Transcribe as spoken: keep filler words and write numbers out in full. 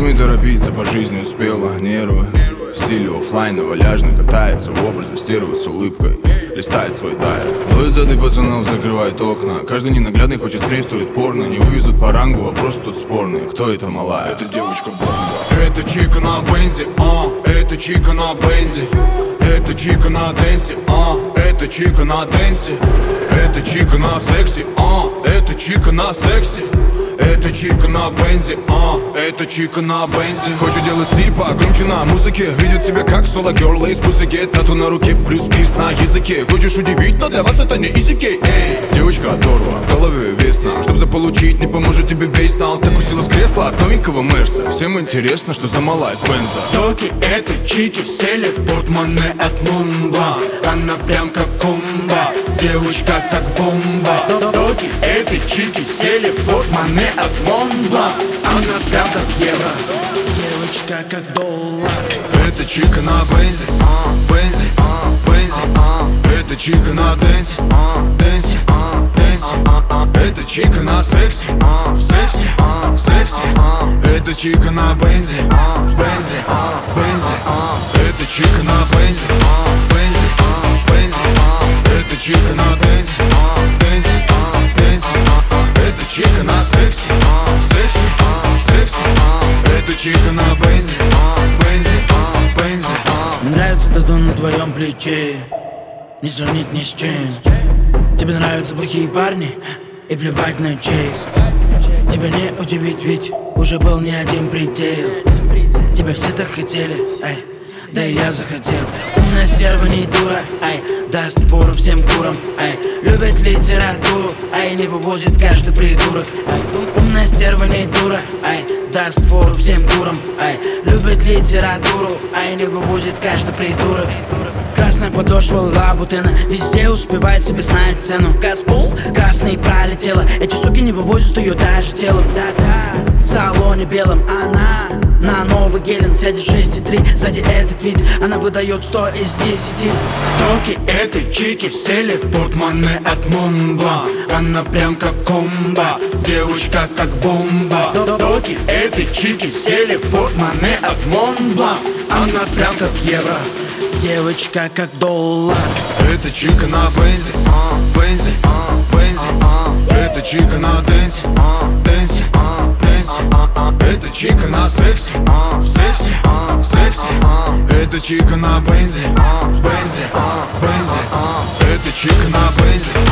не торопиться, по жизни успела. Нервы в стиле оффлайна, валяжно катается в образе стерва с улыбкой. Листает свой тайр, ловит зады пацанов, закрывает окна. Каждый ненаглядный хочет строить порно. Не вывезут по рангу, вопрос тут спорный. Кто это малая? Это девочка бомба. Это чика на бензе, а, это чика на бензе. Это чика на денсе, а, это чика на денсе. Это чика на сексе, а, это чика на сексе. Это чика на бензе, а, это чика на бензе. Хочет делать стиль погромче на музыке. Видит себя как соло герл, из пусаки. Тату на руке, плюс пирс на языке. Хочешь удивить, но для вас это не изики. Эй, девочка оторва, в голове весна. Чтоб заполучить, не поможет тебе весь нал. Так усила с кресла от новенького Мерса. Всем интересно, что за малая с бенза. Токи этой чики сели в портмоне от Мумба. Она прям как комба, девочка как бомба. Токи этой чики сели в портмоне от Монблан. Она прям как евро, девочка как доллар. Это чика на бензе, бензе, бензе. Это чика на денсе, денсе, денсе. Это чика на сексе, сексе, сексе. Это чика на бензе, бензе, бензе. Это чика на бензе, бензе, бензе. Это чика на денсе, денсе, денсе. Это чика на сексе, сексе, сексе. Это чика на бензе, бензе, бензе. Мне нравится тату на твоем плече, не сравнить ни с чем. Тебе нравятся плохие парни и плевать на чей. Тебя не удивить, ведь уже был не один предел. Тебя все так хотели, ай, да и я захотел. Умная серва не дура, ай, даст фору всем курам, ай. Любит литературу, ай, не вывозит каждый придурок, ай. Умная серва не дура, ай, даст фору всем курам, ай. Любит литературу, ай, не вывозит каждый придурок. Красная подошва лабутена, везде успевает себе знать цену. Газпол, красный пролетела, эти суки не вывозят ее даже телом. Да-да, в салоне белом она на новый гелен сядет шесть и три. Сзади этот вид, она выдает сто из десяти. Токи этой чики сели в портмоне от Монблан. Она прям как комба, девочка как бомба. Токи этой чики сели в портмоне от Монблан. Она прям как евро, девочка как доллар. Это чика на бензе, бензе, бензе. Это чика на денсе, денсе, денсе. Это чика на сексе, сексе, сексе. Это чика на бензе, бензе, бензе. Это чика на бензе,